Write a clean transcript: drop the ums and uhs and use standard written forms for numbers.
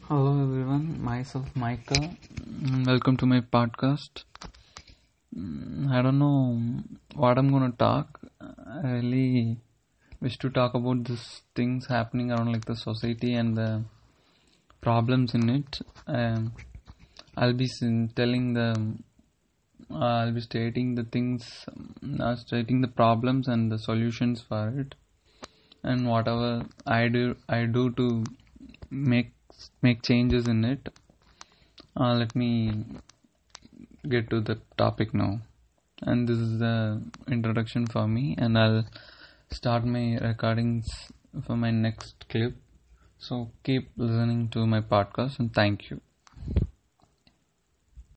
Hello everyone, myself Michael. Welcome to my podcast. I don't know what I'm gonna talk. I really wish to talk about these things happening around like the society and the problems in it. I'll be telling I'll be stating the things, stating the problems and the solutions for it, and whatever I do to make changes in it. Let me get to the topic now, and this is the introduction for me, and I'll start my recordings for my next clip. So keep listening to my podcast, and thank you.